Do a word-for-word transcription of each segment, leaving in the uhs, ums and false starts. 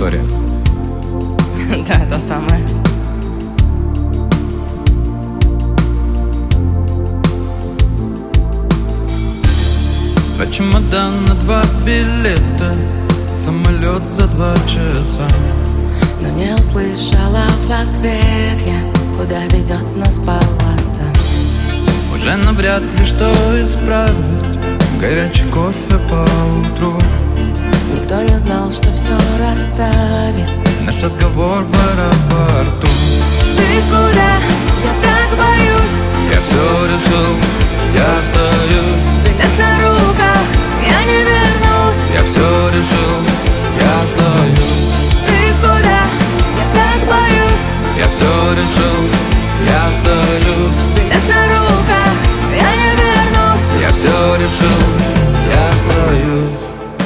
история? Да, это самое. Два чемодана, два билета, самолет за два часа. Но не услышала в ответ я, куда ведет нас полоса. Уже навряд ли что исправить горячий кофе по утру. Никто не знал, что все расставит наш разговор в аэропорту. Ты куда? Я так боюсь. Я все решил, я остаюсь. Билет на руках, я не вернусь. Я все решил, я остаюсь. Ты куда? Я так боюсь. Я все решил, я остаюсь. Билет на руках, я не вернусь. Я все решил, я остаюсь.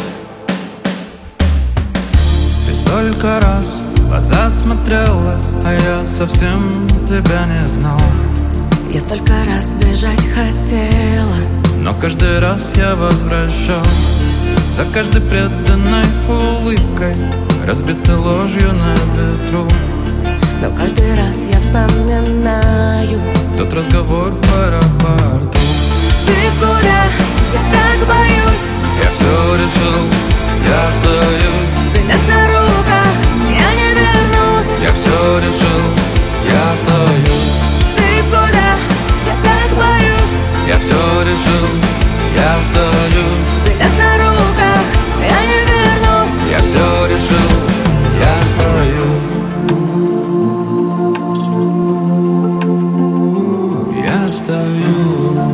Ты столько раз в глаза смотрела, а я совсем тебя не знал. Я столько раз бежать хотела, но каждый раз я возвращал. За каждой преданной улыбкой, разбитой ложью на ветру. но каждый раз я вспоминаю тот разговор в аэропорту. Ты куда? Я так боюсь. Я все решил, я остаюсь. Билет на руках, я не вернусь. Я все решил, я остаюсь. Ты куда? Я так боюсь. Я все решил, я остаюсь. Билет на руках, я не вернусь. Я все решил, я остаюсь. Я остаюсь.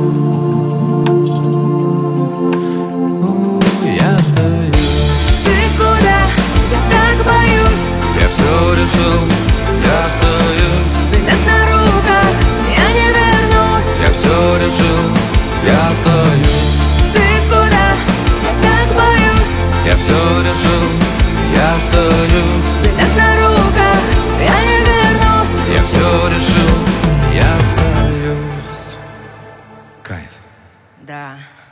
Я остаюсь. Ты куда? Я так боюсь. Я все решил, я остаюсь. Билет на руках, я не вернусь. Я все решил, я остаюсь. Ты куда? Я так боюсь. Я все решил, я остаюсь. Билет на руках, я не вернусь. Я все решил, я остаюсь. Кайф. Да.